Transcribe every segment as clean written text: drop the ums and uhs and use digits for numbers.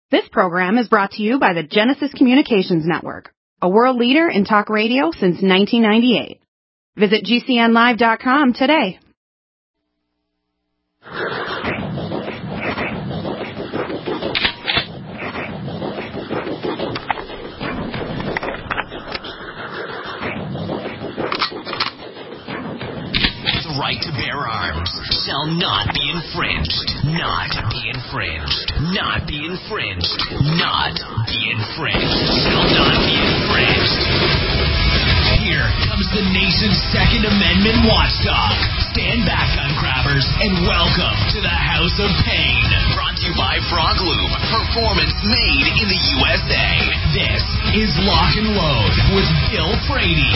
This program is brought to you by the Genesis Communications Network, a world leader in talk radio since 1998. Visit GCNlive.com today. Right to bear arms shall not be infringed. Not be infringed. Not be infringed. Not be infringed. Shall not be infringed. Here comes the nation's Second Amendment watchdog. Stand back, gun grabbers, and welcome to the House of Pain. Brought to you by Frog Lube. Performance made in the USA. This is Lock and Load with Bill Frady.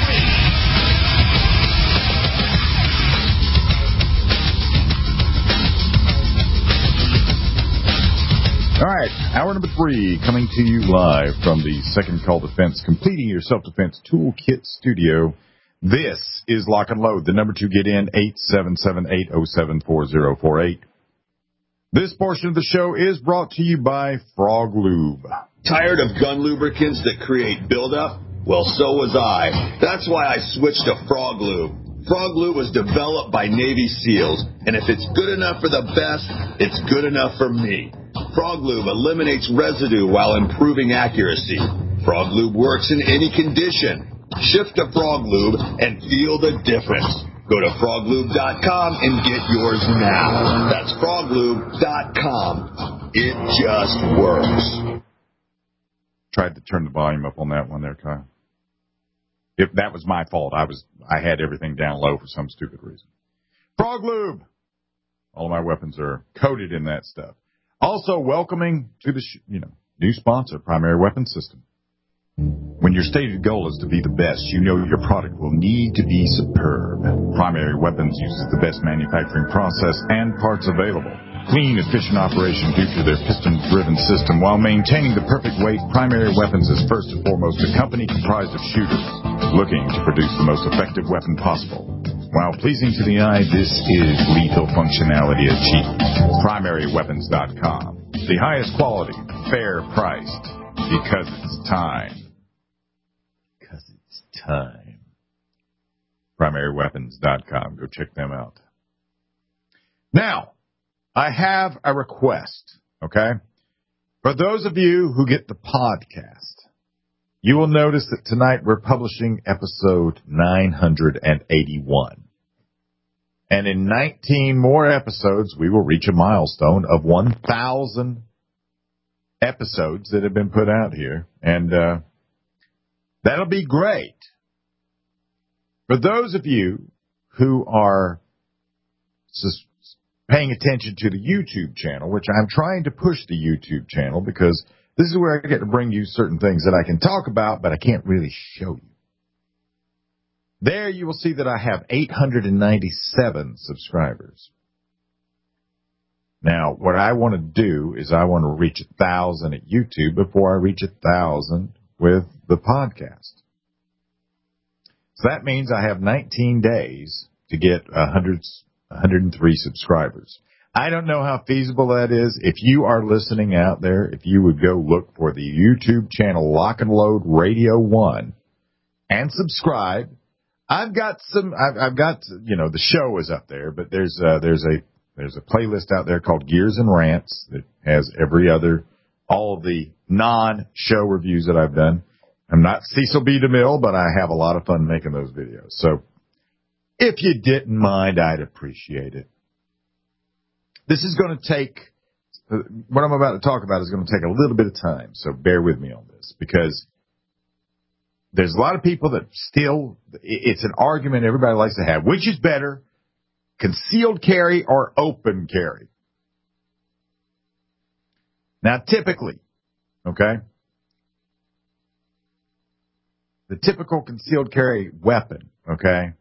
All right, hour number 3 coming to you live from the Second Call Defense, completing your self-defense toolkit studio. This is Lock and Load. The number to get in, 877-807-4048. This portion of the show is brought to you by Frog Lube. Tired of gun lubricants that create buildup? Well, so was I. That's why I switched to Frog Lube. Frog Lube was developed by Navy SEALs, and if it's good enough for the best, it's good enough for me. Frog Lube eliminates residue while improving accuracy. Frog Lube works in any condition. Shift to Frog Lube and feel the difference. Go to froglube.com and get yours now. That's froglube.com. It just works. Tried to turn the volume up on that one there, Kyle. If that was my fault, I had everything down low for some stupid reason. Frog Lube. All of my weapons are coated in that stuff. Also, welcoming to the new sponsor, Primary Weapon System. When your stated goal is to be the best, you know your product will need to be superb. Primary Weapons uses the best manufacturing process and parts available. Clean, efficient operation due to their piston-driven system. While maintaining the perfect weight, Primary Weapons is first and foremost a company comprised of shooters looking to produce the most effective weapon possible. While pleasing to the eye, this is lethal functionality achieved. PrimaryWeapons.com. The highest quality, fair priced, because it's time. Because it's time. PrimaryWeapons.com. Go check them out. Now, I have a request, okay? For those of you who get the podcast, you will notice that tonight we're publishing episode 981. And in 19 more episodes, we will reach a milestone of 1,000 episodes that have been put out here. And that'll be great. For those of you who are paying attention to the YouTube channel, which I'm trying to push the YouTube channel because this is where I get to bring you certain things that I can talk about, but I can't really show you. There you will see that I have 897 subscribers. Now, what I want to do is I want to reach 1,000 at YouTube before I reach 1,000 with the podcast. So that means I have 19 days to get 103 subscribers. I don't know how feasible that is. If you are listening out there, if you would go look for the YouTube channel Lock and Load Radio 1 and subscribe. I've got the show is up there, but there's a playlist out there called Gears and Rants that has all of the non-show reviews that I've done. I'm not Cecil B. DeMille, but I have a lot of fun making those videos. So if you didn't mind, I'd appreciate it. This is going to take, what I'm about to talk about is going to take a little bit of time, so bear with me on this, because there's a lot of people that still, it's an argument everybody likes to have. Which is better, concealed carry or open carry? Now, typically, okay, the typical concealed carry weapon, okay,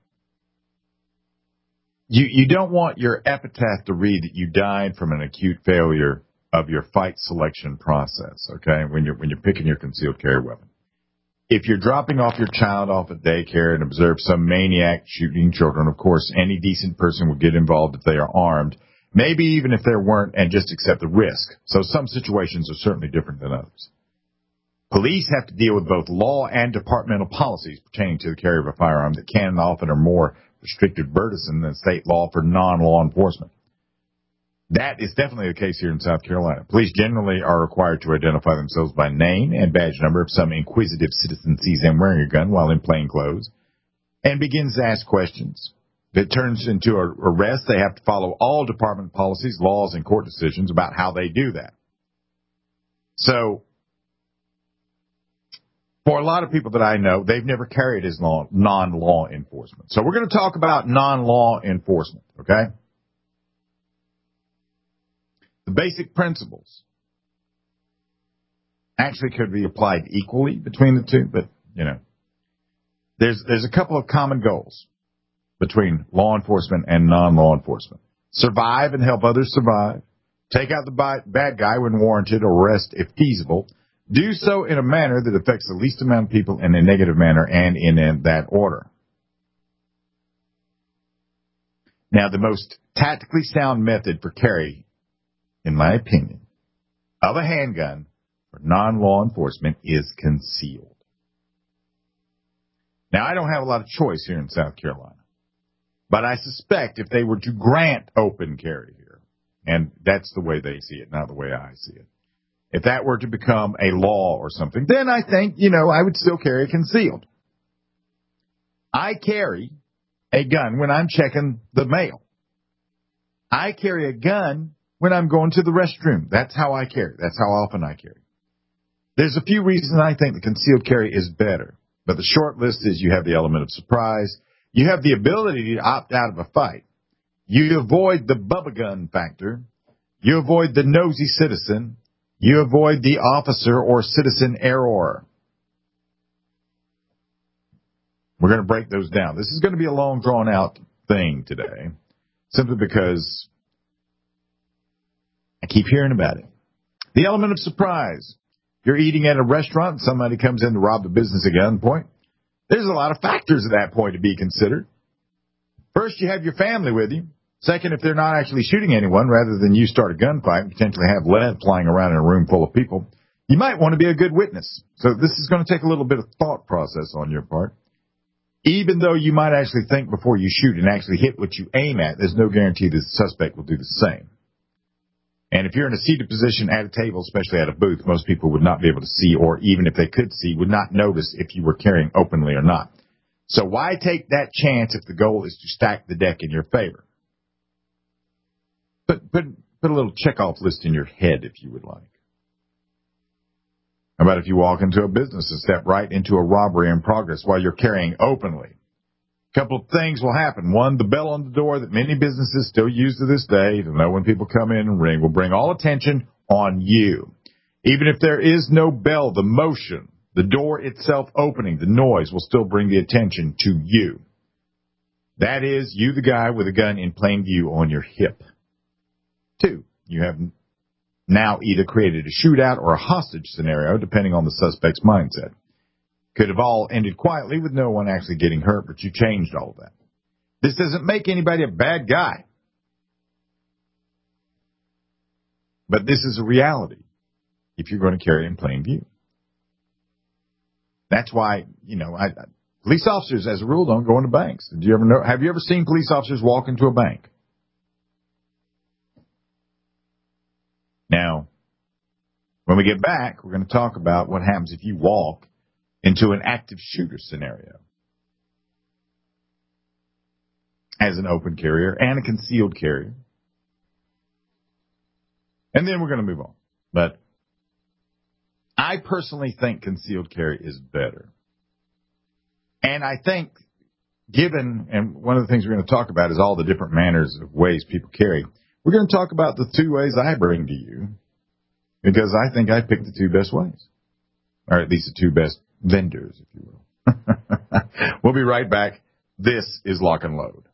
you don't want your epitaph to read that you died from an acute failure of your fight selection process, okay, when you're picking your concealed carry weapon. If you're dropping off your child off at daycare and observe some maniac shooting children, of course, any decent person would get involved if they are armed. maybe even if there weren't, and just accept the risk. So some situations are certainly different than others. Police have to deal with both law and departmental policies pertaining to the carry of a firearm that can and often are more restricted, burdensome than state law for non-law enforcement. That is definitely the case here in South Carolina. Police generally are required to identify themselves by name and badge number if some inquisitive citizen sees them wearing a gun while in plain clothes and begins to ask questions. If it turns into an arrest, they have to follow all department policies, laws, and court decisions about how they do that. So, for a lot of people that I know, they've never carried as non-law enforcement. So we're going to talk about non-law enforcement, okay? The basic principles actually could be applied equally between the two, but, there's a couple of common goals between law enforcement and non-law enforcement. Survive and help others survive. Take out the bad guy when warranted, arrest if feasible. Do so in a manner that affects the least amount of people in a negative manner and in that order. Now, the most tactically sound method for carry, in my opinion, of a handgun for non-law enforcement is concealed. Now, I don't have a lot of choice here in South Carolina, but I suspect if they were to grant open carry here, and that's the way they see it, not the way I see it, if that were to become a law or something, then I think, I would still carry concealed. I carry a gun when I'm checking the mail. I carry a gun when I'm going to the restroom. That's how I carry. That's how often I carry. There's a few reasons I think the concealed carry is better, but the short list is you have the element of surprise. You have the ability to opt out of a fight. You avoid the bubba gun factor. You avoid the nosy citizen. You avoid the officer or citizen error. We're going to break those down. This is going to be a long, drawn-out thing today, simply because I keep hearing about it. The element of surprise. You're eating at a restaurant and somebody comes in to rob the business at gunpoint. There's a lot of factors at that point to be considered. First, you have your family with you. Second, if they're not actually shooting anyone, rather than you start a gunfight and potentially have lead flying around in a room full of people, you might want to be a good witness. So this is going to take a little bit of thought process on your part. Even though you might actually think before you shoot and actually hit what you aim at, there's no guarantee the suspect will do the same. And if you're in a seated position at a table, especially at a booth, most people would not be able to see, or even if they could see, would not notice if you were carrying openly or not. So why take that chance if the goal is to stack the deck in your favor? Put a little check-off list in your head if you would like. How about if you walk into a business and step right into a robbery in progress while you're carrying openly? A couple of things will happen. One, the bell on the door that many businesses still use to this day to know when people come in and ring will bring all attention on you. Even if there is no bell, the motion, the door itself opening, the noise will still bring the attention to you. That is, you the guy with a gun in plain view on your hip. 2, you have now either created a shootout or a hostage scenario, depending on the suspect's mindset. Could have all ended quietly with no one actually getting hurt, but you changed all of that. This doesn't make anybody a bad guy. But this is a reality if you're going to carry in plain view. That's why, police officers, as a rule, don't go into banks. Have you ever seen police officers walk into a bank? Now, when we get back, we're going to talk about what happens if you walk into an active shooter scenario as an open carrier and a concealed carrier. And then we're going to move on. But I personally think concealed carry is better. And I think and one of the things we're going to talk about is all the different manners of ways people carry. We're going to talk about the 2 ways I bring to you because I think I picked the 2 best ways, or at least the 2 best vendors, if you will. We'll be right back. This is Lock and Load.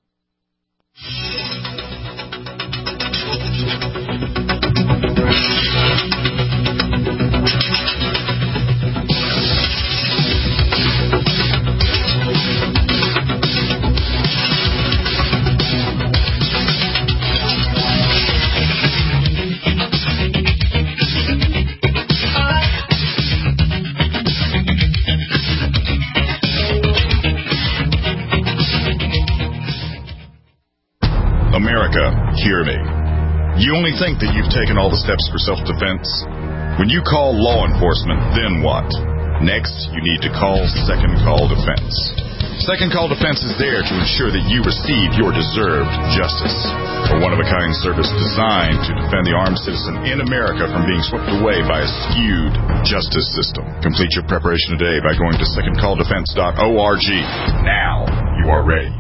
hear me. You only think that you've taken all the steps for self-defense. When you call law enforcement, then what? Next, you need to call Second Call Defense. Second Call Defense is there to ensure that you receive your deserved justice. A one-of-a-kind service designed to defend the armed citizen in America from being swept away by a skewed justice system. Complete your preparation today by going to secondcalldefense.org. Now you are ready.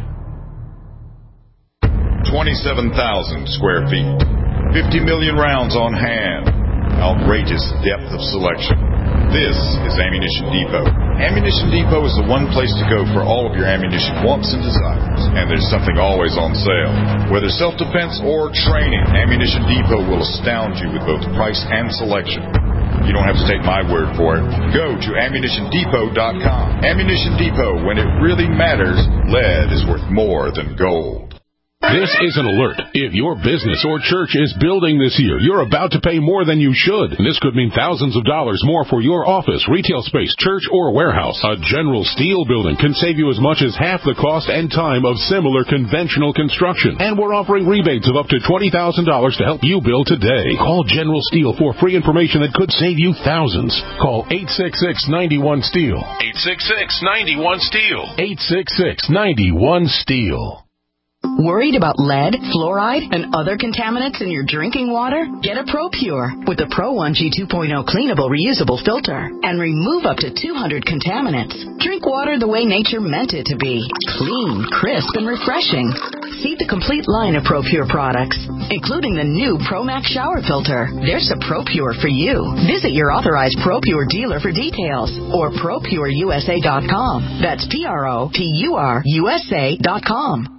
27,000 square feet. 50 million rounds on hand. Outrageous depth of selection. This is Ammunition Depot. Ammunition Depot is the one place to go for all of your ammunition wants and desires. And there's something always on sale. Whether self-defense or training, Ammunition Depot will astound you with both price and selection. You don't have to take my word for it. Go to AmmunitionDepot.com. Ammunition Depot, when it really matters, lead is worth more than gold. This is an alert. If your business or church is building this year, you're about to pay more than you should. This could mean thousands of dollars more for your office, retail space, church, or warehouse. A General Steel building can save you as much as half the cost and time of similar conventional construction. And we're offering rebates of up to $20,000 to help you build today. Call General Steel for free information that could save you thousands. Call 866-91-STEEL. 866-91-STEEL. 866-91-STEEL. Worried about lead, fluoride, and other contaminants in your drinking water? Get a ProPure with the Pro 1G 2.0 cleanable reusable filter and remove up to 200 contaminants. Drink water the way nature meant it to be. Clean, crisp, and refreshing. See the complete line of ProPure products, including the new ProMax shower filter. There's a ProPure for you. Visit your authorized ProPure dealer for details or ProPureUSA.com. That's ProPureUSA.com.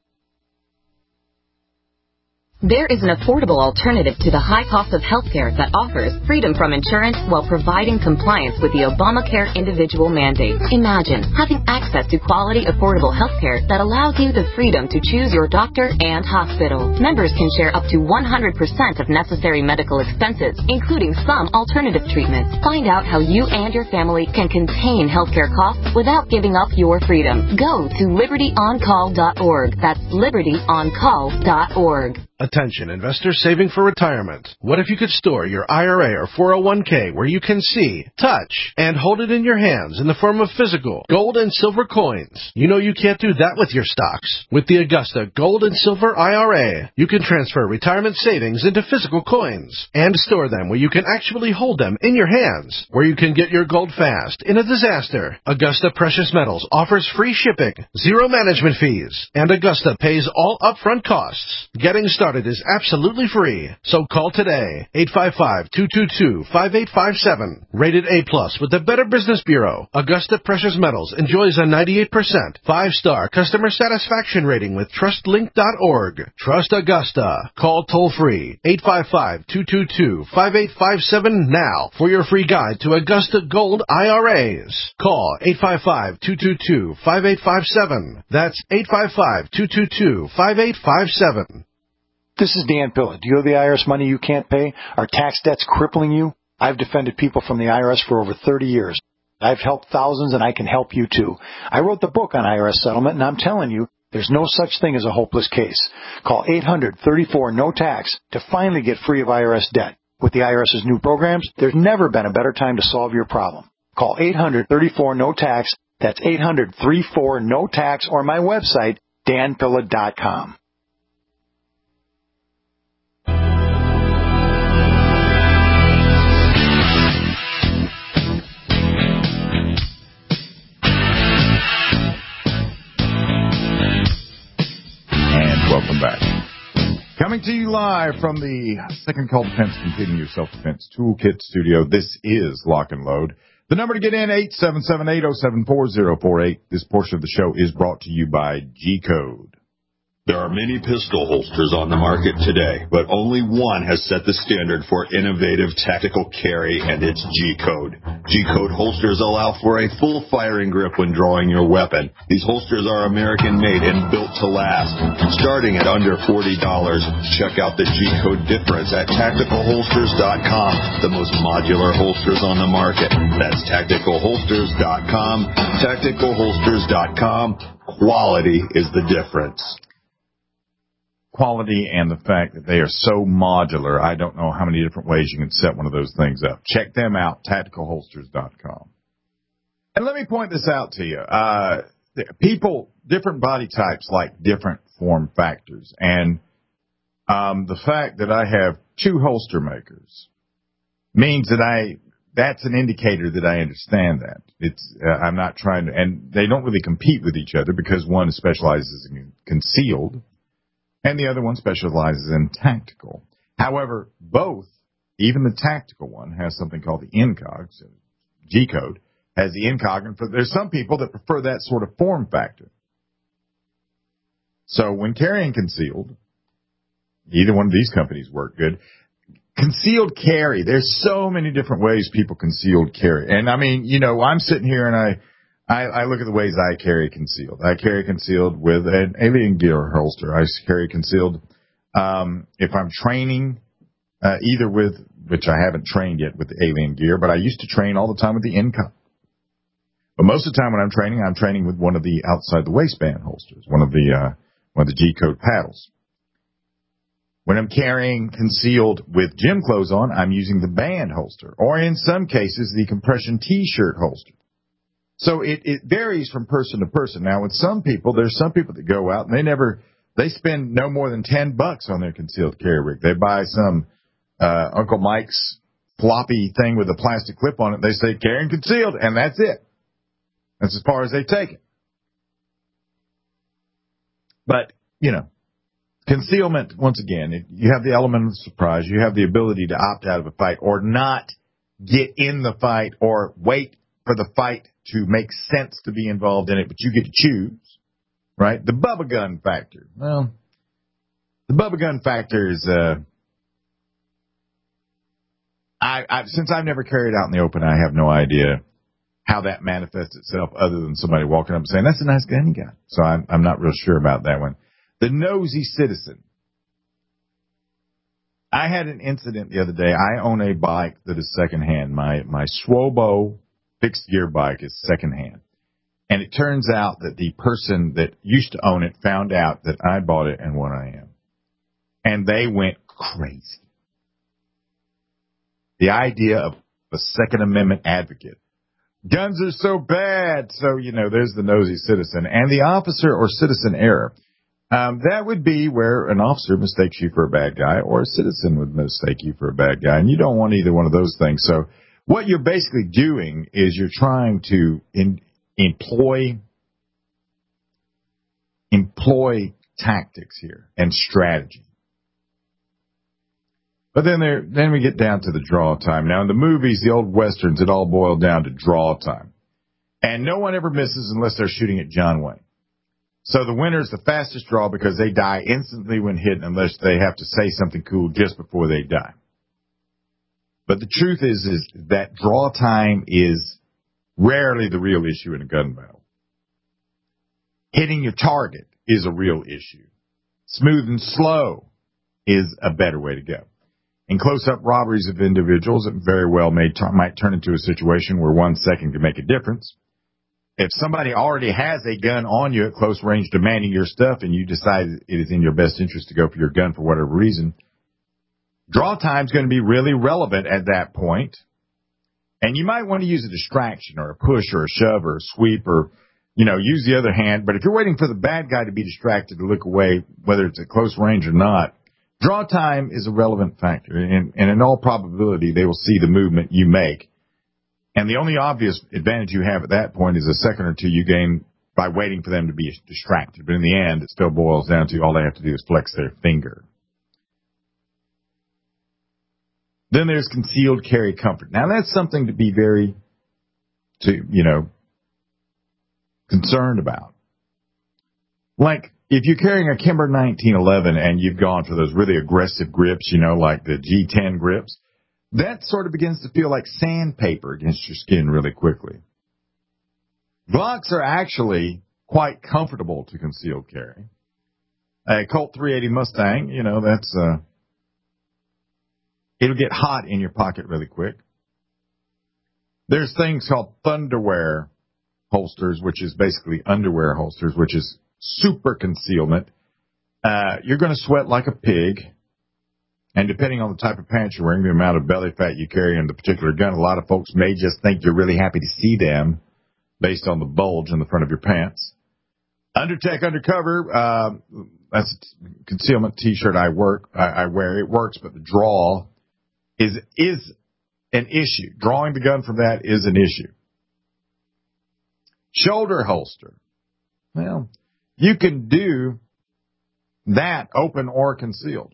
There is an affordable alternative to the high cost of healthcare that offers freedom from insurance while providing compliance with the Obamacare individual mandate. Imagine having access to quality, affordable healthcare that allows you the freedom to choose your doctor and hospital. Members can share up to 100% of necessary medical expenses, including some alternative treatments. Find out how you and your family can contain healthcare costs without giving up your freedom. Go to libertyoncall.org. That's libertyoncall.org. Attention, investors saving for retirement. What if you could store your IRA or 401k where you can see, touch, and hold it in your hands in the form of physical gold and silver coins? You know you can't do that with your stocks. With the Augusta Gold and Silver IRA, you can transfer retirement savings into physical coins and store them where you can actually hold them in your hands, where you can get your gold fast in a disaster. Augusta Precious Metals offers free shipping, zero management fees, and Augusta pays all upfront costs. Getting started is absolutely free. So call today, 855-222-5857. Rated A+ with the Better Business Bureau. Augusta Precious Metals enjoys a 98% 5-star customer satisfaction rating with TrustLink.org. Trust Augusta. Call toll-free, 855-222-5857 now for your free guide to Augusta Gold IRAs. Call 855-222-5857. That's 855-222-5857. This is Dan Pilla. Do you owe the IRS money you can't pay? Are tax debts crippling you? I've defended people from the IRS for over 30 years. I've helped thousands, and I can help you too. I wrote the book on IRS settlement, and I'm telling you, there's no such thing as a hopeless case. Call 800-34-NO-TAX to finally get free of IRS debt. With the IRS's new programs, there's never been a better time to solve your problem. Call 800-34-NO-TAX. That's 800-34-NO-TAX, or my website, danpilla.com. Welcome back. Coming to you live from the Second Call Defense Completing Your Self-Defense Toolkit studio. This is Lock and Load. The number to get in, 877-807-4048. This portion of the show is brought to you by G-Code. There are many pistol holsters on the market today, but only one has set the standard for innovative tactical carry, and it's G-Code. G-Code holsters allow for a full firing grip when drawing your weapon. These holsters are American-made and built to last. Starting at under $40, check out the G-Code difference at TacticalHolsters.com, the most modular holsters on the market. That's TacticalHolsters.com. TacticalHolsters.com. Quality is the difference. quality and the fact that they are so modular. I don't know how many different ways you can set one of those things up. Check them out, tacticalholsters.com. And let me point this out to you. People, different body types like different form factors. And the fact that I have 2 holster makers means that that's an indicator that I understand that. I'm not trying to, and they don't really compete with each other because one specializes in concealed and the other one specializes in tactical. However, both, even the tactical one, has something called the INCOG, so G-code, has the INCOG, and there's some people that prefer that sort of form factor. So when carrying concealed, either one of these companies work good. Concealed carry, there's so many different ways people concealed carry. And I mean, you know, I'm sitting here and I look at the ways I carry concealed. I carry concealed with an alien gear holster. I carry concealed if I'm training, either with, which I haven't trained yet with the alien gear, but I used to train all the time with the INCOG. But most of the time when I'm training with one of the outside the waistband holsters, one of the G-code paddles. When I'm carrying concealed with gym clothes on, I'm using the band holster, or in some cases, the compression T-shirt holster. So it varies from person to person. Now, with some people, there's some people that go out and they spend no more than $10 on their concealed carry rig. They buy some Uncle Mike's floppy thing with a plastic clip on it. They say carrying concealed, and that's it. That's as far as they take it. But, you know, concealment, once again, you have the element of surprise. You have the ability to opt out of a fight or not get in the fight or wait for the fight to make sense to be involved in it, but you get to choose, right? The Bubba Gun factor. Well, the Bubba Gun factor is, since I've never carried out in the open, I have no idea how that manifests itself other than somebody walking up and saying, that's a nice gun you got. So I'm not real sure about that one. The nosy citizen. I had an incident the other day. I own a bike that is secondhand. My Swobo fixed gear bike is secondhand. And it turns out that the person that used to own it found out that I bought it and what I am. And they went crazy. The idea of a Second Amendment advocate. Guns are so bad. So, you know, there's the nosy citizen. And the officer or citizen error. That would be where an officer mistakes you for a bad guy or a citizen would mistake you for a bad guy. And you don't want either one of those things. So what you're basically doing is you're trying to employ tactics here and strategy. But then we get down to the draw time. Now in the movies, the old westerns, it all boiled down to draw time. And no one ever misses unless they're shooting at John Wayne. So the winner's the fastest draw because they die instantly when hit unless they have to say something cool just before they die. But the truth is that draw time is rarely the real issue in a gun battle. Hitting your target is a real issue. Smooth and slow is a better way to go. In close-up robberies of individuals, it very well might turn into a situation where 1 second can make a difference. If somebody already has a gun on you at close range demanding your stuff and you decide it is in your best interest to go for your gun for whatever reason, draw time is going to be really relevant at that point. And you might want to use a distraction or a push or a shove or a sweep or, you know, use the other hand. But if you're waiting for the bad guy to be distracted to look away, whether it's at close range or not, draw time is a relevant factor. And in all probability, they will see the movement you make. And the only obvious advantage you have at that point is a second or two you gain by waiting for them to be distracted. But in the end, it still boils down to all they have to do is flex their finger. Then there's concealed carry comfort. Now, that's something to be very, concerned about. Like, if you're carrying a Kimber 1911 and you've gone for those really aggressive grips, like the G10 grips, that sort of begins to feel like sandpaper against your skin really quickly. Glocks are actually quite comfortable to concealed carry. A Colt 380 Mustang, it'll get hot in your pocket really quick. There's things called Thunderwear holsters, which is basically underwear holsters, which is super concealment. you're going to sweat like a pig. And depending on the type of pants you're wearing, the amount of belly fat you carry in the particular gun, a lot of folks may just think you're really happy to see them based on the bulge in the front of your pants. Undertech Undercover, that's a concealment T-shirt I wear. It works, but the draw is an issue. Drawing the gun from that is an issue. Shoulder holster. Well, you can do that open or concealed.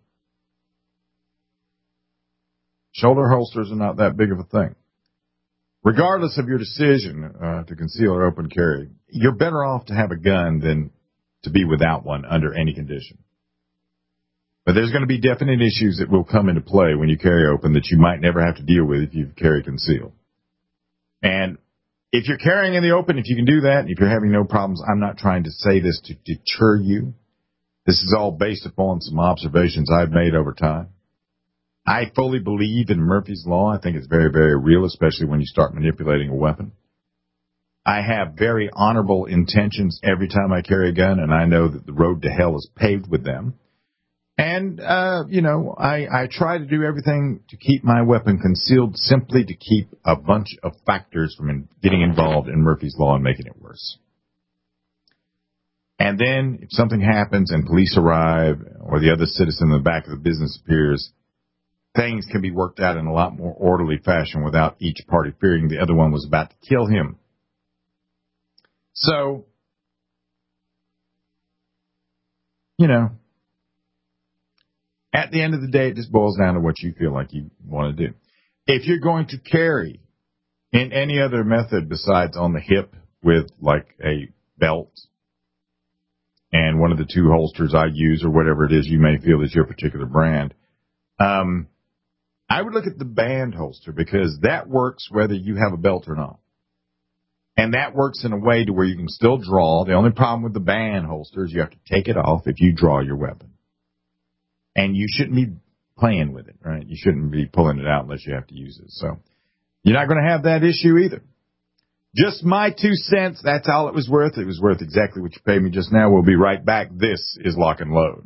Shoulder holsters are not that big of a thing. Regardless of your decision to conceal or open carry, you're better off to have a gun than to be without one under any condition. But there's going to be definite issues that will come into play when you carry open that you might never have to deal with if you carry concealed. And if you're carrying in the open, if you can do that, and if you're having no problems, I'm not trying to say this to deter you. This is all based upon some observations I've made over time. I fully believe in Murphy's Law. I think it's very, very real, especially when you start manipulating a weapon. I have very honorable intentions every time I carry a gun, and I know that the road to hell is paved with them. And, I try to do everything to keep my weapon concealed simply to keep a bunch of factors from getting involved in Murphy's Law and making it worse. And then if something happens and police arrive or the other citizen in the back of the business appears, things can be worked out in a lot more orderly fashion without each party fearing the other one was about to kill him. So, at the end of the day, it just boils down to what you feel like you want to do. If you're going to carry in any other method besides on the hip with like a belt and one of the two holsters I use or whatever it is you may feel is your particular brand, I would look at the band holster because that works whether you have a belt or not. And that works in a way to where you can still draw. The only problem with the band holster is you have to take it off if you draw your weapon. And you shouldn't be playing with it, right? You shouldn't be pulling it out unless you have to use it. So you're not going to have that issue either. Just my 2 cents. That's all it was worth. It was worth exactly what you paid me just now. We'll be right back. This is Lock and Load.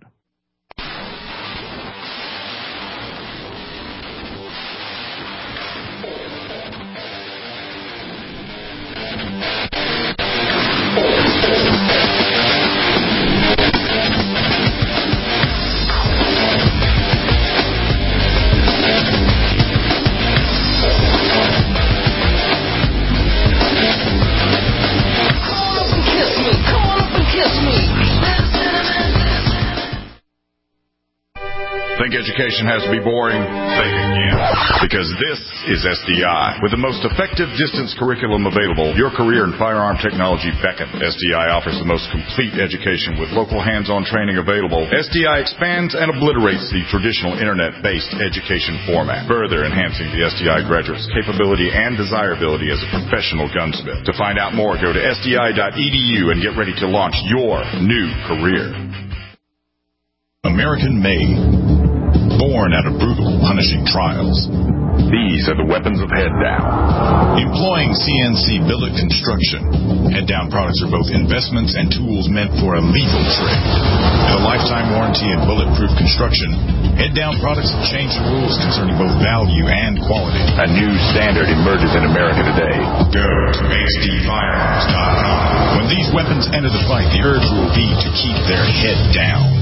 Think education has to be boring? Think again. Because this is SDI. With the most effective distance curriculum available, your career in firearm technology beckons. SDI offers the most complete education with local hands-on training available. SDI expands and obliterates the traditional internet-based education format, further enhancing the SDI graduate's capability and desirability as a professional gunsmith. To find out more, go to sdi.edu and get ready to launch your new career. American-made. Born out of brutal, punishing trials. These are the weapons of Head Down. Employing CNC billet construction, Head Down products are both investments and tools meant for a lethal trade. With a lifetime warranty and bulletproof construction, Head Down products have changed the rules concerning both value and quality. A new standard emerges in America today. Go to HDFirearms.com. When these weapons enter the fight, the urge will be to keep their head down.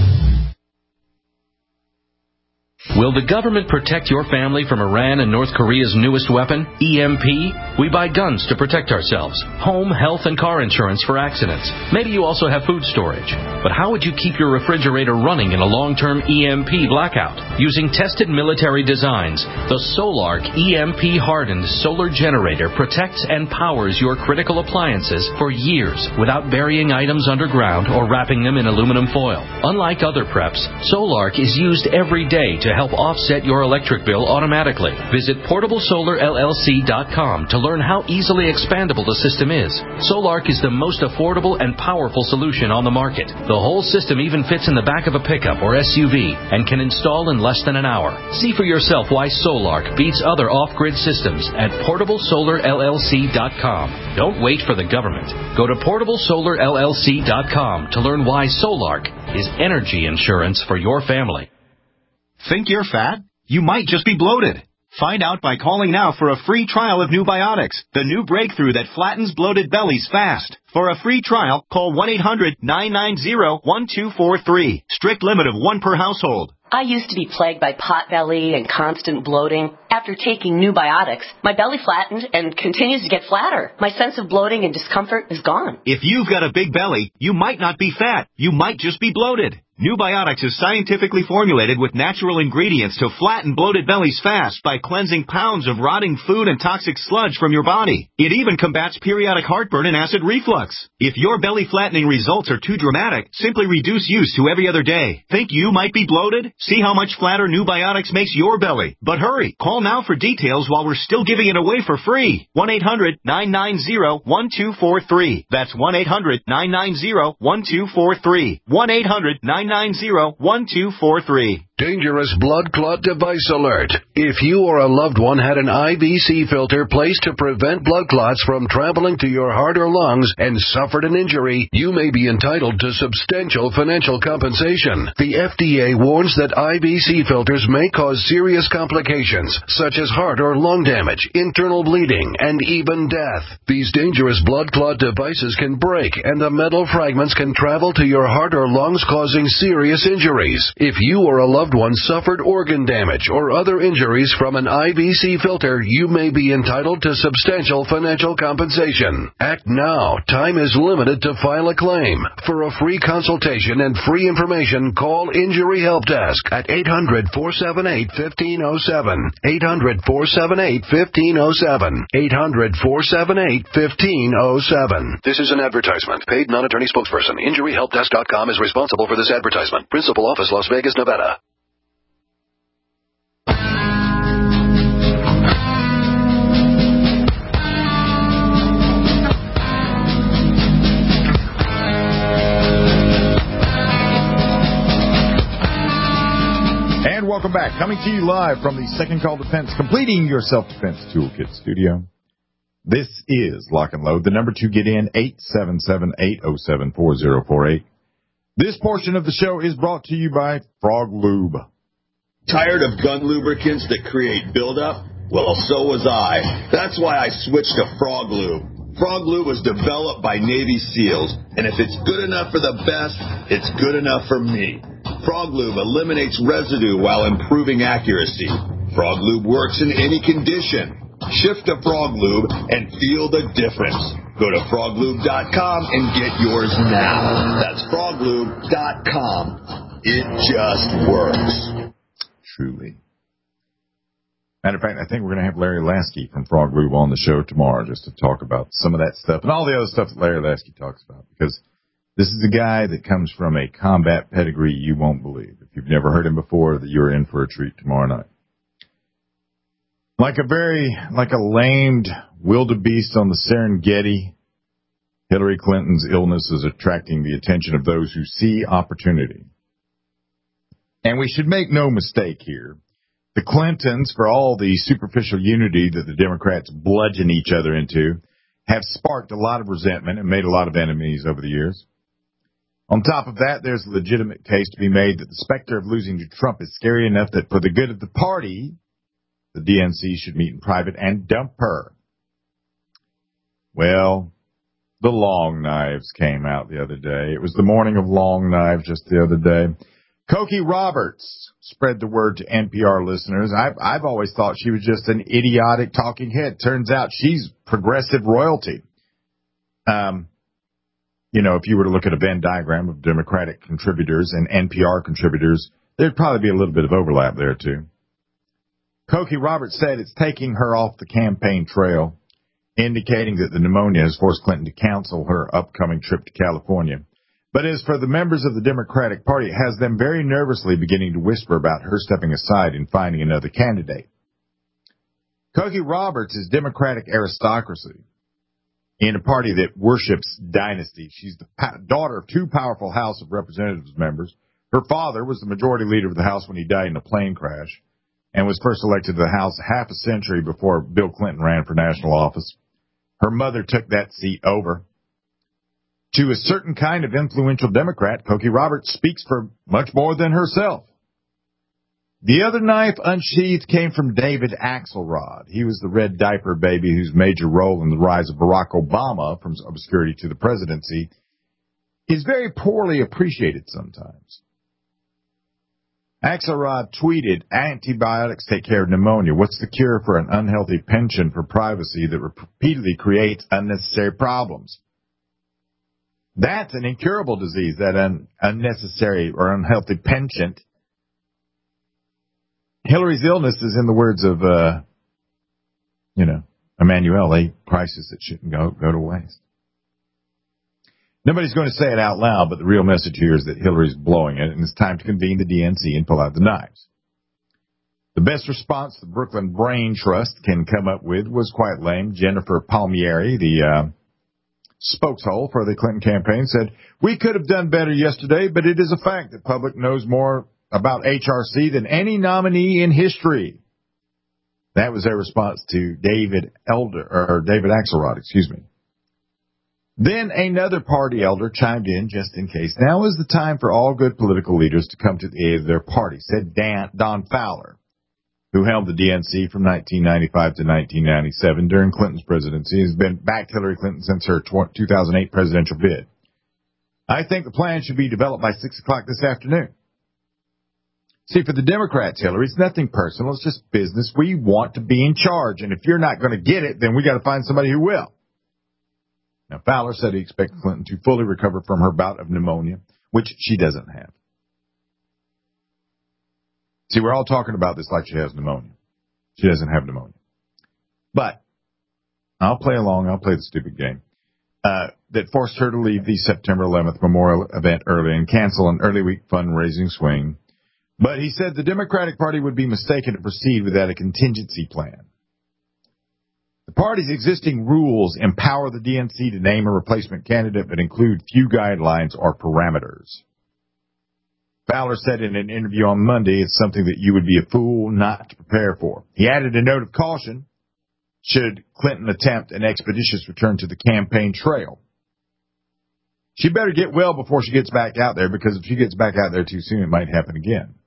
Will the government protect your family from Iran and North Korea's newest weapon, EMP? We buy guns to protect ourselves, home, health, and car insurance for accidents. Maybe you also have food storage. But how would you keep your refrigerator running in a long-term EMP blackout? Using tested military designs, the Solarc EMP-hardened solar generator protects and powers your critical appliances for years without burying items underground or wrapping them in aluminum foil. Unlike other preps, Solarc is used every day to help offset your electric bill automatically. Visit PortableSolarLLC.com to learn how easily expandable the system is. Solark is the most affordable and powerful solution on the market. The whole system even fits in the back of a pickup or SUV and can install in less than an hour. See for yourself why Solark beats other off-grid systems at PortableSolarLLC.com. Don't wait for the government. Go to PortableSolarLLC.com to learn why Solark is energy insurance for your family. Think you're fat? You might just be bloated. Find out by calling now for a free trial of New Biotics, the new breakthrough that flattens bloated bellies fast. For a free trial, call 1-800-990-1243. Strict limit of 1 per household. I used to be plagued by pot belly and constant bloating. After taking New Biotics, my belly flattened and continues to get flatter. My sense of bloating and discomfort is gone. If you've got a big belly, you might not be fat. You might just be bloated. New Biotics is scientifically formulated with natural ingredients to flatten bloated bellies fast by cleansing pounds of rotting food and toxic sludge from your body. It even combats periodic heartburn and acid reflux. If your belly flattening results are too dramatic, simply reduce use to every other day. Think you might be bloated? See how much flatter New Biotics makes your belly. But hurry, call now for details while we're still giving it away for free. 1-800-990-1243. That's 1-800-990-1243. 1-800-990-1243. Dangerous blood clot device alert. If you or a loved one had an IVC filter placed to prevent blood clots from traveling to your heart or lungs and suffered an injury, you may be entitled to substantial financial compensation. The FDA warns that IVC filters may cause serious complications, such as heart or lung damage, internal bleeding, and even death. These dangerous blood clot devices can break, and the metal fragments can travel to your heart or lungs, causing serious injuries. If you or a loved one suffered organ damage or other injuries from an IVC filter, you may be entitled to substantial financial compensation. Act now. Time is limited to file a claim. For a free consultation and free information, call Injury Help Desk at 800-478-1507. 800-478-1507. 800-478-1507. This is an advertisement. Paid non-attorney spokesperson. InjuryHelpDesk.com is responsible for this advertisement. Principal office, Las Vegas, Nevada. And welcome back. Coming to you live from the Second Call Defense, completing your self-defense toolkit studio. This is Lock and Load. The number to get in, 877-807-4048. This portion of the show is brought to you by Frog Lube. Tired of gun lubricants that create buildup? Well, so was I. That's why I switched to Frog Lube. Frog Lube was developed by Navy SEALs, and if it's good enough for the best, it's good enough for me. Frog Lube eliminates residue while improving accuracy. Frog Lube works in any condition. Shift to Frog Lube and feel the difference. Go to froglube.com and get yours now. That's froglube.com. It just works. Truly. Matter of fact, I think we're going to have Larry Lasky from Frog Lube on the show tomorrow just to talk about some of that stuff and all the other stuff that Larry Lasky talks about, because this is a guy that comes from a combat pedigree you won't believe. If you've never heard him before, that you're in for a treat tomorrow night. Like a lamed wildebeest on the Serengeti, Hillary Clinton's illness is attracting the attention of those who see opportunity. And we should make no mistake here. The Clintons, for all the superficial unity that the Democrats bludgeon each other into, have sparked a lot of resentment and made a lot of enemies over the years. On top of that, there's a legitimate case to be made that the specter of losing to Trump is scary enough that for the good of the party, the DNC should meet in private and dump her. Well, the long knives came out the other day. It was the morning of long knives just the other day. Cokie Roberts spread the word to NPR listeners. I've always thought she was just an idiotic talking head. Turns out she's progressive royalty. If you were to look at a Venn diagram of Democratic contributors and NPR contributors, there'd probably be a little bit of overlap there, too. Cokie Roberts said it's taking her off the campaign trail, indicating that the pneumonia has forced Clinton to cancel her upcoming trip to California. But as for the members of the Democratic Party, it has them very nervously beginning to whisper about her stepping aside and finding another candidate. Cokie Roberts is Democratic aristocracy in a party that worships dynasty. She's the daughter of two powerful House of Representatives members. Her father was the majority leader of the House when he died in a plane crash and was first elected to the House half a century before Bill Clinton ran for national office. Her mother took that seat over. To a certain kind of influential Democrat, Cokie Roberts speaks for much more than herself. The other knife unsheathed came from David Axelrod. He was the red diaper baby whose major role in the rise of Barack Obama from obscurity to the presidency is very poorly appreciated sometimes. Axelrod tweeted, "Antibiotics take care of pneumonia. What's the cure for an unhealthy penchant for privacy that repeatedly creates unnecessary problems?" That's an incurable disease, that unnecessary or unhealthy penchant. Hillary's illness is, in the words of, Emmanuel, a crisis that shouldn't go to waste. Nobody's going to say it out loud, but the real message here is that Hillary's blowing it, and it's time to convene the DNC and pull out the knives. The best response the Brooklyn Brain Trust can come up with was quite lame. Jennifer Palmieri, the spokeshole for the Clinton campaign, said, "We could have done better yesterday, but it is a fact that public knows more about HRC than any nominee in history." That was their response to David Axelrod, Then another party elder chimed in just in case. "Now is the time for all good political leaders to come to the aid of their party," said Don Fowler, who held the DNC from 1995 to 1997 during Clinton's presidency. Has been backed Hillary Clinton since her 2008 presidential bid. "I think the plan should be developed by 6 o'clock this afternoon." See, for the Democrats, Hillary, it's nothing personal. It's just business. We want to be in charge, and if you're not going to get it, then we got to find somebody who will. Now, Fowler said he expected Clinton to fully recover from her bout of pneumonia, which she doesn't have. See, we're all talking about this like she has pneumonia. She doesn't have pneumonia. But I'll play along. I'll play the stupid game that forced her to leave the September 11th memorial event early and cancel an early week fundraising swing. But he said the Democratic Party would be mistaken to proceed without a contingency plan. The party's existing rules empower the DNC to name a replacement candidate but include few guidelines or parameters. Fowler said in an interview on Monday, "It's something that you would be a fool not to prepare for." He added a note of caution should Clinton attempt an expeditious return to the campaign trail. She better get well before she gets back out there, because if she gets back out there too soon, it might happen again.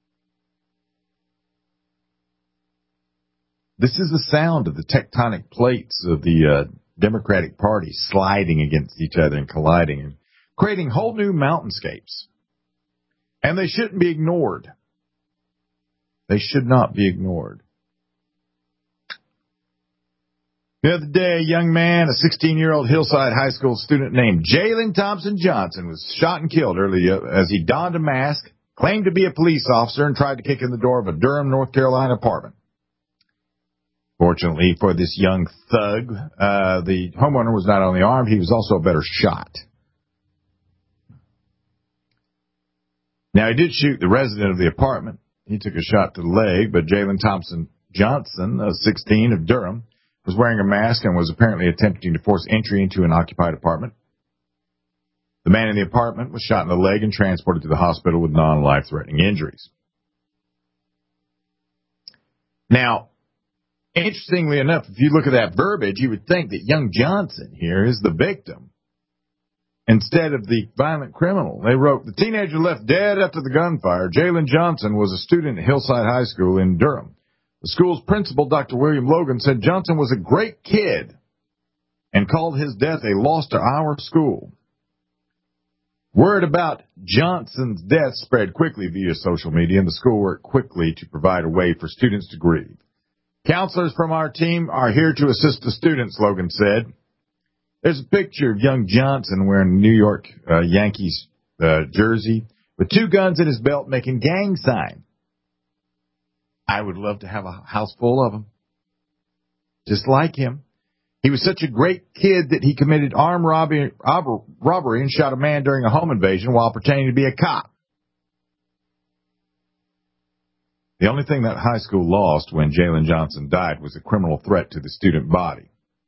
This is the sound of the tectonic plates of the Democratic Party sliding against each other and colliding and creating whole new mountainscapes. And they shouldn't be ignored. They should not be ignored. The other day, a young man, a 16-year-old Hillside High School student named Jalen Thompson Johnson, was shot and killed earlier as he donned a mask, claimed to be a police officer, and tried to kick in the door of a Durham, North Carolina apartment. Fortunately for this young thug, the homeowner was not only armed, he was also a better shot. Now, he did shoot the resident of the apartment. He took a shot to the leg, but Jalen Thompson Johnson, 16, of Durham, was wearing a mask and was apparently attempting to force entry into an occupied apartment. The man in the apartment was shot in the leg and transported to the hospital with non-life-threatening injuries. Now, interestingly enough, if you look at that verbiage, you would think that young Johnson here is the victim instead of the violent criminal. They wrote, "The teenager left dead after the gunfire. Jalen Johnson was a student at Hillside High School in Durham. The school's principal, Dr. William Logan, said Johnson was a great kid and called his death a loss to our school." Word about Johnson's death spread quickly via social media, and the school worked quickly to provide a way for students to grieve. "Counselors from our team are here to assist the students," Logan said. There's a picture of young Johnson wearing a New York Yankees jersey with two guns in his belt making gang sign. I would love to have a house full of them, just like him. He was such a great kid that he committed armed robbery and shot a man during a home invasion while pretending to be a cop. The only thing that high school lost when Jalen Johnson died was a criminal threat to the student body.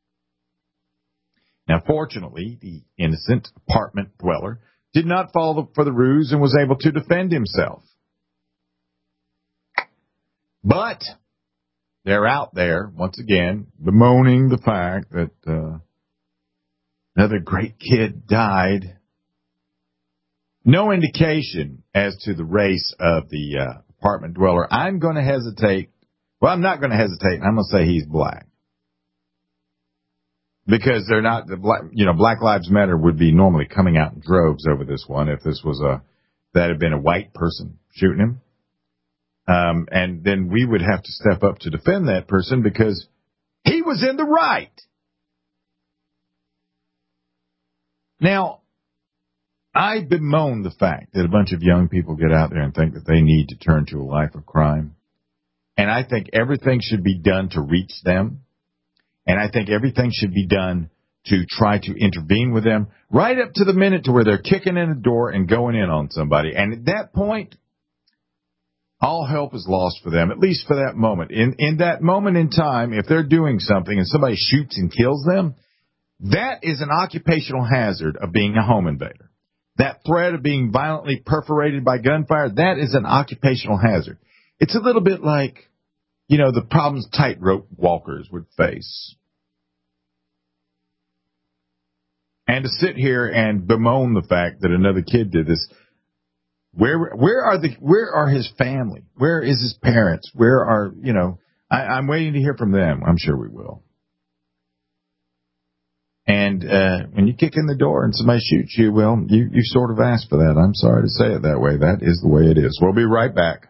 Now, fortunately, the innocent apartment dweller did not fall for the ruse and was able to defend himself. But they're out there, once again, bemoaning the fact that another great kid died. No indication as to the race of the apartment dweller. I'm going to hesitate. Well, I'm not going to hesitate. I'm going to say he's black. Because they're not, Black Lives Matter would be normally coming out in droves over this one if this was that had been a white person shooting him. And then we would have to step up to defend that person because he was in the right. Now, I bemoan the fact that a bunch of young people get out there and think that they need to turn to a life of crime. And I think everything should be done to reach them. And I think everything should be done to try to intervene with them right up to the minute to where they're kicking in the door and going in on somebody. And at that point, all help is lost for them, at least for that moment. In that moment in time, if they're doing something and somebody shoots and kills them, that is an occupational hazard of being a home invader. That threat of being violently perforated by gunfire, that is an occupational hazard. It's a little bit like, the problems tightrope walkers would face. And to sit here and bemoan the fact that another kid did this, where are his family? Where is his parents? Where are, I'm waiting to hear from them. I'm sure we will. And when you kick in the door and somebody shoots you, well, you sort of asked for that. I'm sorry to say it that way. That is the way it is. We'll be right back.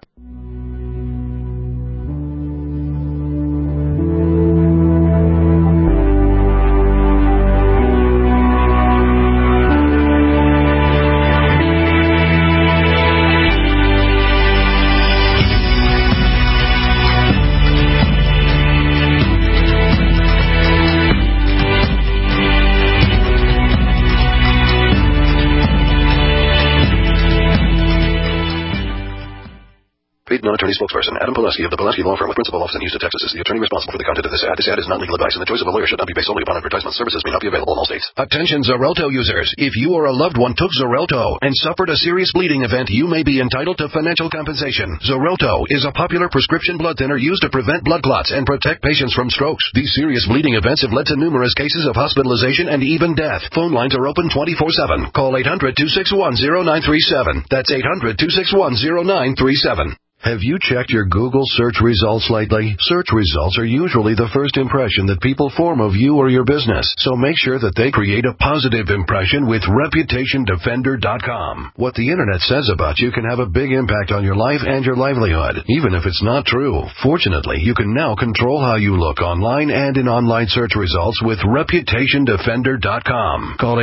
Attorney spokesperson Adam Pulaski of the Pulaski Law Firm with principal office in Houston, Texas is the attorney responsible for the content of this ad. This ad is not legal advice, and the choice of a lawyer should not be based solely upon advertisement. Services may not be available in all states. Attention Xarelto users. If you or a loved one took Xarelto and suffered a serious bleeding event, you may be entitled to financial compensation. Xarelto is a popular prescription blood thinner used to prevent blood clots and protect patients from strokes. These serious bleeding events have led to numerous cases of hospitalization and even death. Phone lines are open 24/7. Call 800-261-0937. That's 800-261-0937. Have you checked your Google search results lately? Search results are usually the first impression that people form of you or your business, so make sure that they create a positive impression with ReputationDefender.com. What the internet says about you can have a big impact on your life and your livelihood, even if it's not true. Fortunately, you can now control how you look online and in online search results with ReputationDefender.com. Call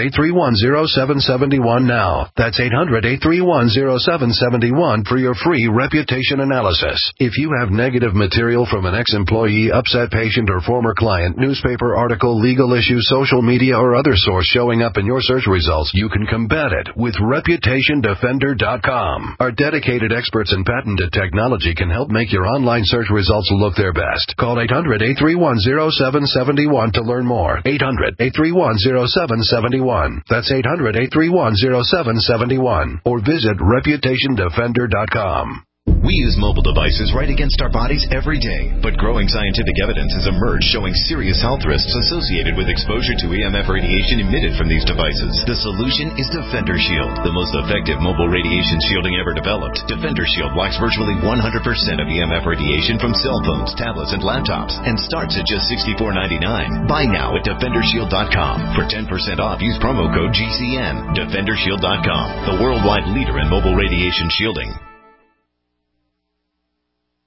800-831-0771 now. That's 800-831-0771 for your free reputation analysis. If you have negative material from an ex-employee, upset patient, or former client, newspaper article, legal issue, social media, or other source showing up in your search results, you can combat it with ReputationDefender.com. Our dedicated experts in patented technology can help make your online search results look their best. Call 800-831-0771 to learn more. 800-831-0771. That's 800-831-0771. Or visit ReputationDefender.com. We use mobile devices right against our bodies every day, but growing scientific evidence has emerged showing serious health risks associated with exposure to EMF radiation emitted from these devices. The solution is Defender Shield, the most effective mobile radiation shielding ever developed. Defender Shield blocks virtually 100% of EMF radiation from cell phones, tablets, and laptops, and starts at just $64.99. Buy now at DefenderShield.com. For 10% off, use promo code GCN. DefenderShield.com, the worldwide leader in mobile radiation shielding.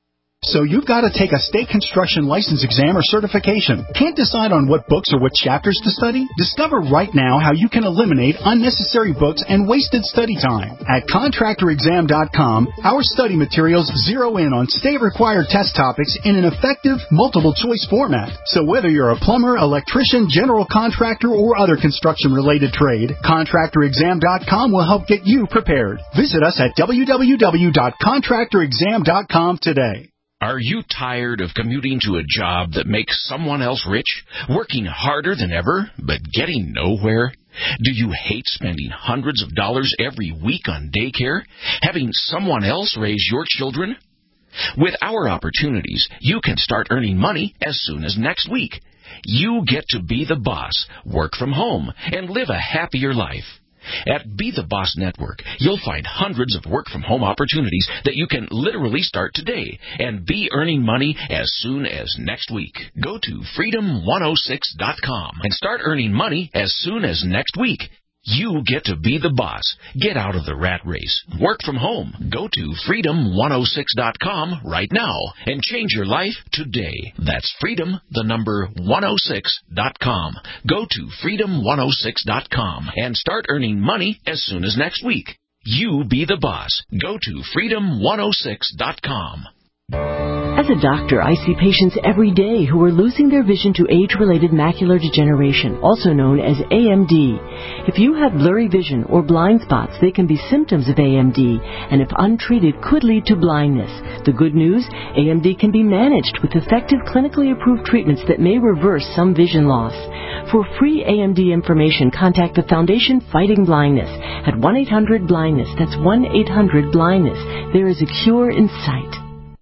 So you've got to take a state construction license exam or certification. Can't decide on what books or what chapters to study? Discover right now how you can eliminate unnecessary books and wasted study time. At ContractorExam.com, our study materials zero in on state-required test topics in an effective, multiple-choice format. So whether you're a plumber, electrician, general contractor, or other construction-related trade, ContractorExam.com will help get you prepared. Visit us at www.ContractorExam.com today. Are you tired of commuting to a job that makes someone else rich, working harder than ever, but getting nowhere? Do you hate spending hundreds of dollars every week on daycare, having someone else raise your children? With our opportunities, you can start earning money as soon as next week. You get to be the boss, work from home, and live a happier life. At Be the Boss Network, you'll find hundreds of work-from-home opportunities that you can literally start today and be earning money as soon as next week. Go to freedom106.com and start earning money as soon as next week. You get to be the boss. Get out of the rat race. Work from home. Go to freedom106.com right now and change your life today. That's freedom106.com. Go to freedom106.com and start earning money as soon as next week. You be the boss. Go to freedom106.com. As a doctor, I see patients every day who are losing their vision to age-related macular degeneration, also known as AMD. If you have blurry vision or blind spots, they can be symptoms of AMD, and if untreated, could lead to blindness. The good news, AMD can be managed with effective clinically approved treatments that may reverse some vision loss. For free AMD information, contact the Foundation Fighting Blindness at 1-800-BLINDNESS. That's 1-800-BLINDNESS. There is a cure in sight.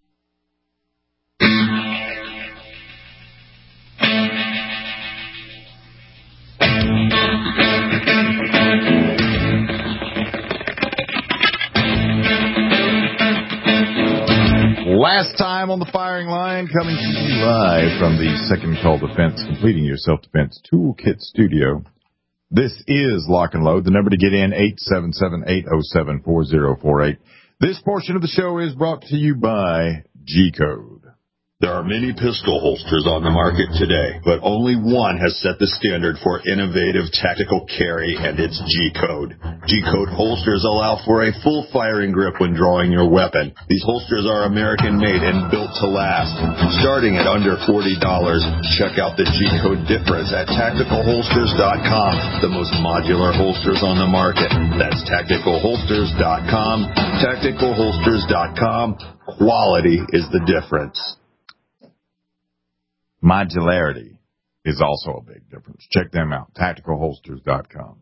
Last time on the firing line, coming to you live from the Second Call Defense, Completing Your Self-Defense Toolkit Studio. This is Lock and Load. The number to get in, 877-807-4048. This portion of the show is brought to you by G-Code. There are many pistol holsters on the market today, but only one has set the standard for innovative tactical carry, and it's G-Code. G-Code holsters allow for a full firing grip when drawing your weapon. These holsters are American-made and built to last. Starting at under $40, check out the G-Code difference at TacticalHolsters.com, the most modular holsters on the market. That's TacticalHolsters.com. TacticalHolsters.com. Quality is the difference. Modularity is also a big difference. Check them out, TacticalHolsters.com.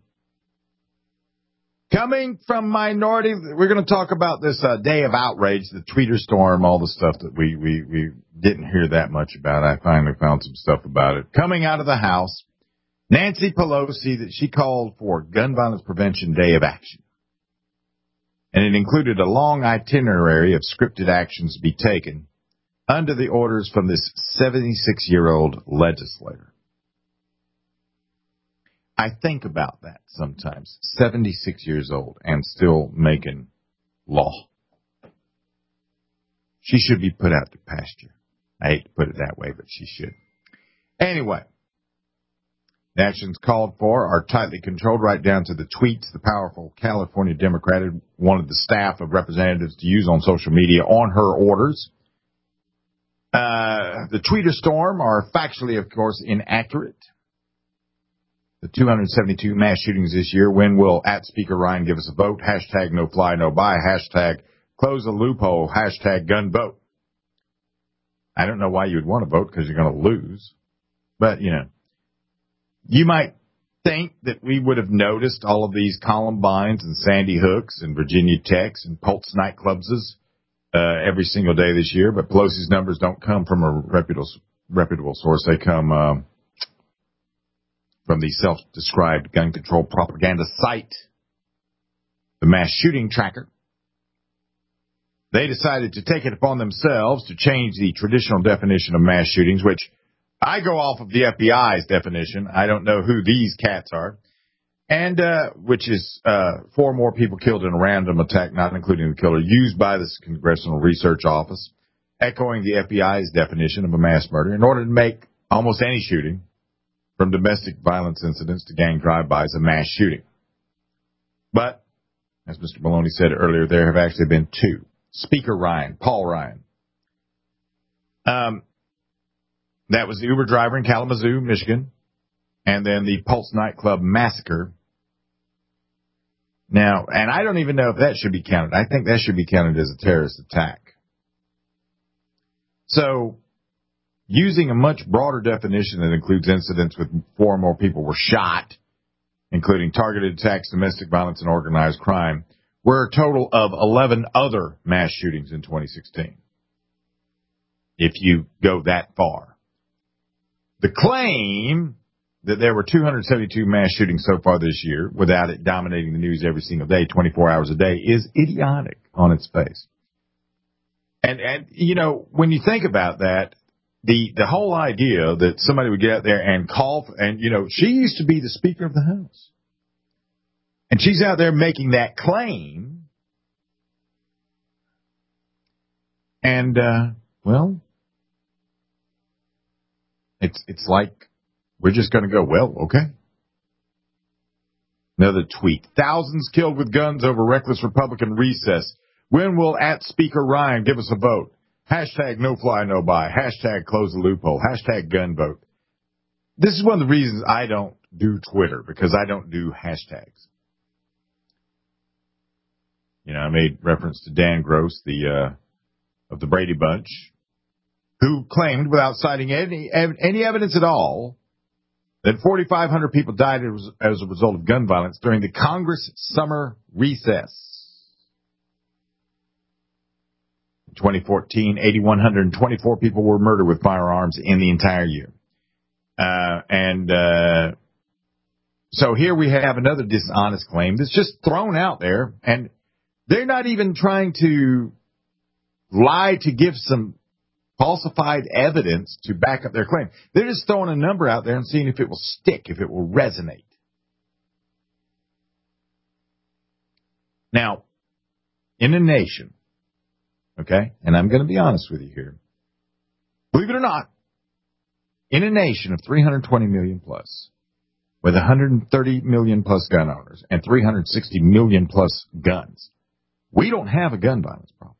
Coming from Minority, we're going to talk about this day of outrage, the tweeter storm, all the stuff that we didn't hear that much about. I finally found some stuff about it. Coming out of the House, Nancy Pelosi, that she called for Gun Violence Prevention Day of Action. And it included a long itinerary of scripted actions to be taken under the orders from this 76-year-old legislator. I think about that sometimes. 76 years old and still making law. She should be put out to pasture. I hate to put it that way, but she should. Anyway, the actions called for are tightly controlled right down to the tweets the powerful California Democrat wanted the staff of representatives to use on social media on her orders. The tweeter storm are factually, of course, inaccurate. The 272 mass shootings this year. When will @Speaker Ryan give us a vote? Hashtag no fly, no buy. Hashtag close a loophole. Hashtag gun vote. I don't know why you would want to vote because you're going to lose. But, you know, you might think that we would have noticed all of these Columbines and Sandy Hooks and Virginia Techs and Pulse nightclubs every single day this year, but Pelosi's numbers don't come from a reputable source. They come from the self-described gun control propaganda site, the Mass Shooting Tracker. They decided to take it upon themselves to change the traditional definition of mass shootings, which I go off of the FBI's definition. I don't know who these cats are. And which is 4 more people killed in a random attack, not including the killer, used by the Congressional Research Office. echoing the FBI's definition of a mass murder in order to make almost any shooting, from domestic violence incidents to gang drive-bys, a mass shooting. But, as Mr. Maloney said earlier, there have actually been two. Speaker Ryan, Paul Ryan. That was the Uber driver in Kalamazoo, Michigan, and then the Pulse nightclub massacre. Now, and I don't even know if that should be counted. I think that should be counted as a terrorist attack. So, using a much broader definition that includes incidents with 4 or more people were shot, including targeted attacks, domestic violence, and organized crime, were a total of 11 other mass shootings in 2016. If you go that far. The claim that there were 272 mass shootings so far this year, without it dominating the news every single day, 24 hours a day, is idiotic on its face. And you know, when you think about that, the whole idea that somebody would get out there and call, and, you know, she used to be the Speaker of the House. And she's out there making that claim. And, well, it's like we're just going to go, well, okay. Another tweet. Thousands killed with guns over reckless Republican recess. When will @Speaker Ryan give us a vote? Hashtag no fly, no buy. Hashtag close the loophole. Hashtag gun vote. This is one of the reasons I don't do Twitter, because I don't do hashtags. You know, I made reference to Dan Gross, of the Brady Bunch, who claimed, without citing any evidence at all, that 4,500 people died as a result of gun violence during the Congress summer recess. In 2014, 8,124 people were murdered with firearms in the entire year. So here we have another dishonest claim that's just thrown out there, and they're not even trying to lie to give some falsified evidence to back up their claim. They're just throwing a number out there and seeing if it will stick, if it will resonate. Now, in a nation, okay, and I'm going to be honest with you here, believe it or not, in a nation of 320 million plus, with 130 million plus gun owners and 360 million plus guns, we don't have a gun violence problem.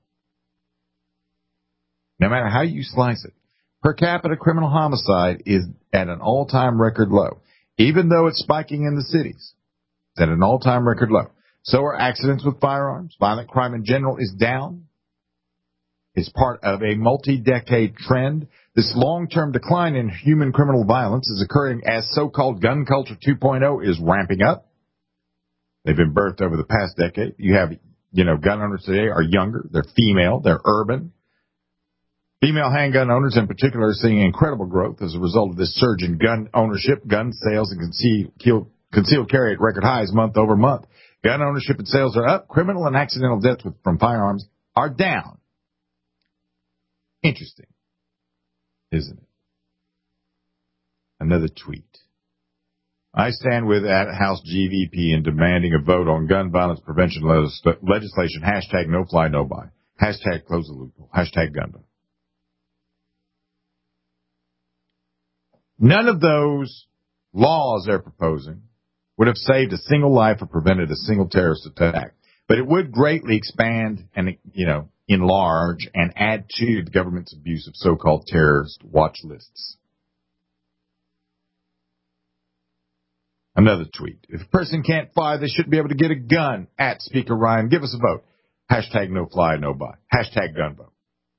No matter how you slice it. Per capita criminal homicide is at an all-time record low. Even though it's spiking in the cities, it's at an all-time record low. So are accidents with firearms. Violent crime in general is down. It's part of a multi-decade trend. This long-term decline in human criminal violence is occurring as so-called gun culture 2.0 is ramping up. They've been birthed over the past decade. You have, gun owners today are younger. They're female. They're urban. Female handgun owners in particular are seeing incredible growth as a result of this surge in gun ownership, gun sales, and concealed carry at record highs month over month. Gun ownership and sales are up. Criminal and accidental deaths from firearms are down. Interesting, isn't it? Another tweet. I stand with House GVP in demanding a vote on gun violence prevention legislation. Hashtag no fly, no buy. Hashtag close the loophole. Hashtag gun vote. None of those laws they're proposing would have saved a single life or prevented a single terrorist attack. But it would greatly expand and, enlarge and add to the government's abuse of so-called terrorist watch lists. Another tweet. If a person can't fly, they shouldn't be able to get a gun. @Speaker Ryan, give us a vote. Hashtag no fly, no buy. Hashtag gun vote.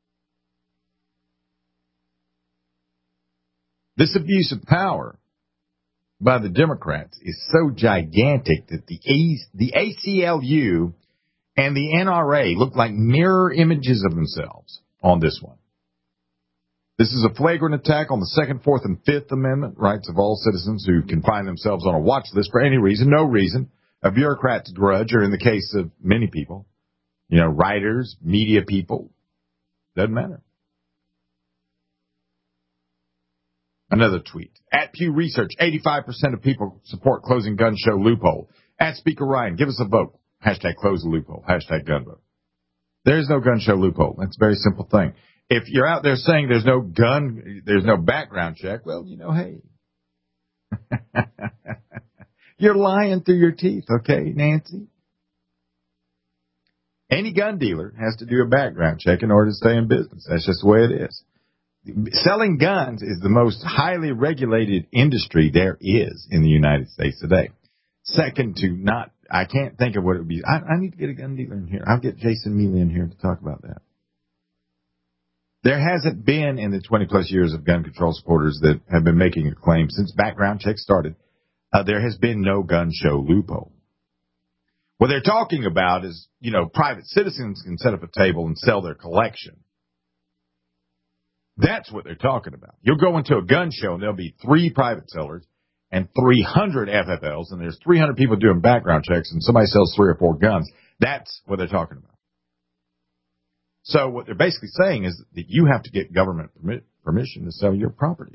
This abuse of power by the Democrats is so gigantic that the ACLU and the NRA look like mirror images of themselves on this one. This is a flagrant attack on the Second, Fourth, and Fifth Amendment rights of all citizens who can find themselves on a watch list for any reason, no reason, a bureaucrat's grudge, or in the case of many people, writers, media people, doesn't matter. Another tweet. @Pew Research, 85% of people support closing gun show loophole. @Speaker Ryan, give us a vote. Hashtag close the loophole. Hashtag gun vote. There is no gun show loophole. That's a very simple thing. if you're out there saying there's no background check, well, hey. You're lying through your teeth, okay, Nancy? Any gun dealer has to do a background check in order to stay in business. That's just the way it is. Selling guns is the most highly regulated industry there is in the United States today. Second to I can't think of what it would be. I need to get a gun dealer in here. I'll get Jason Mealy in here to talk about that. There hasn't been in the 20-plus years of gun control supporters that have been making a claim since background checks started, there has been no gun show loophole. What they're talking about is, private citizens can set up a table and sell their collection. That's what they're talking about. You'll go into a gun show and there'll be 3 private sellers and 300 FFLs, and there's 300 people doing background checks, and somebody sells 3 or 4 guns. That's what they're talking about. So what they're basically saying is that you have to get government permission to sell your property.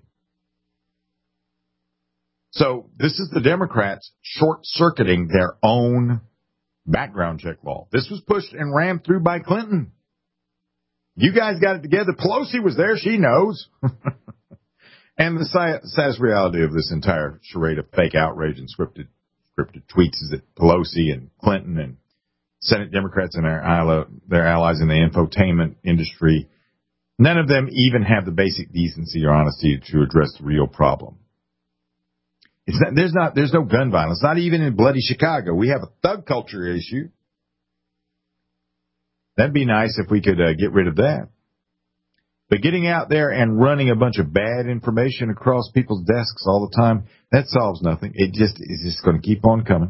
So this is the Democrats short-circuiting their own background check law. This was pushed and rammed through by Clinton. You guys got it together. Pelosi was there. She knows. And the sad reality of this entire charade of fake outrage and scripted tweets is that Pelosi and Clinton and Senate Democrats and their allies in the infotainment industry, none of them even have the basic decency or honesty to address the real problem. There's no gun violence, not even in bloody Chicago. We have a thug culture issue. That'd be nice if we could get rid of that. But getting out there and running a bunch of bad information across people's desks all the time, that solves nothing. It's just going to keep on coming.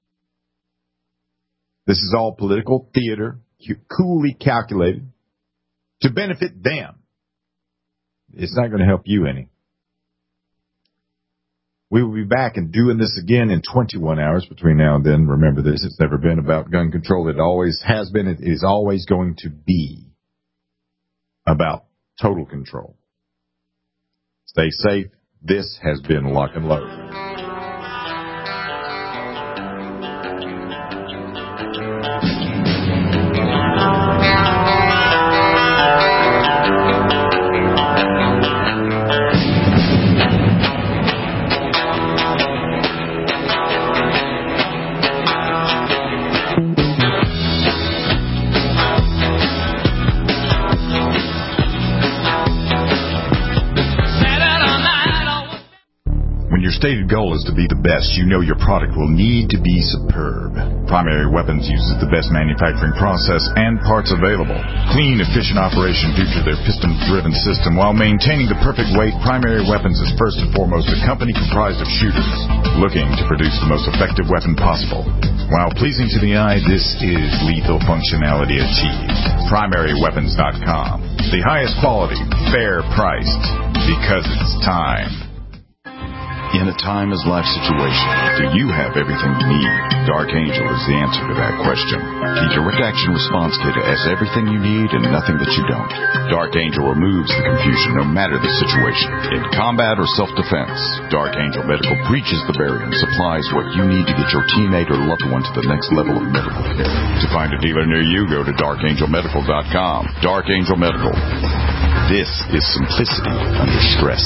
This is all political theater, coolly calculated to benefit them. It's not going to help you any. We will be back and doing this again in 21 hours between now and then. Remember this, it's never been about gun control. It always has been. It is always going to be about total control. Stay safe. This has been Lock and Load. Stated goal is to be the best. You know your product will need to be superb. Primary Weapons uses the best manufacturing process and parts available. Clean, efficient operation due to their piston-driven system. While maintaining the perfect weight, Primary Weapons is first and foremost a company comprised of shooters looking to produce the most effective weapon possible. While pleasing to the eye, this is lethal functionality achieved. PrimaryWeapons.com. The highest quality, fair priced, because it's time. In a timeless life situation, do you have everything you need? Dark Angel is the answer to that question. The Direct Action Response Kit has everything you need and nothing that you don't. Dark Angel removes the confusion no matter the situation. In combat or self-defense, Dark Angel Medical breaches the barrier and supplies what you need to get your teammate or loved one to the next level of medical care. To find a dealer near you, go to darkangelmedical.com. Dark Angel Medical. This is simplicity under stress.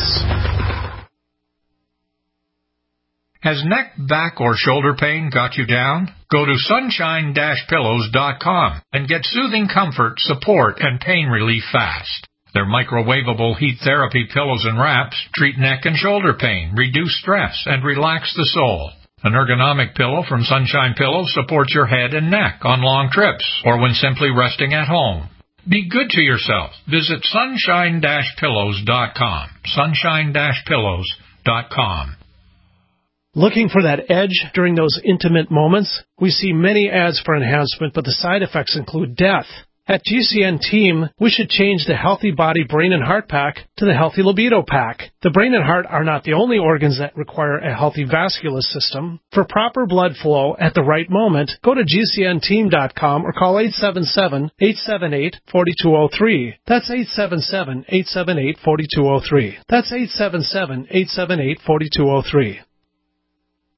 Has neck, back, or shoulder pain got you down? Go to sunshine-pillows.com and get soothing comfort, support, and pain relief fast. Their microwavable heat therapy pillows and wraps treat neck and shoulder pain, reduce stress, and relax the soul. An ergonomic pillow from Sunshine Pillows supports your head and neck on long trips or when simply resting at home. Be good to yourself. Visit sunshine-pillows.com. Sunshine-pillows.com. Looking for that edge during those intimate moments? We see many ads for enhancement, but the side effects include death. At GCN Team, we should change the Healthy Body Brain and Heart Pack to the Healthy Libido Pack. The brain and heart are not the only organs that require a healthy vascular system. For proper blood flow at the right moment, go to GCNteam.com or call 877-878-4203. That's 877-878-4203. That's 877-878-4203.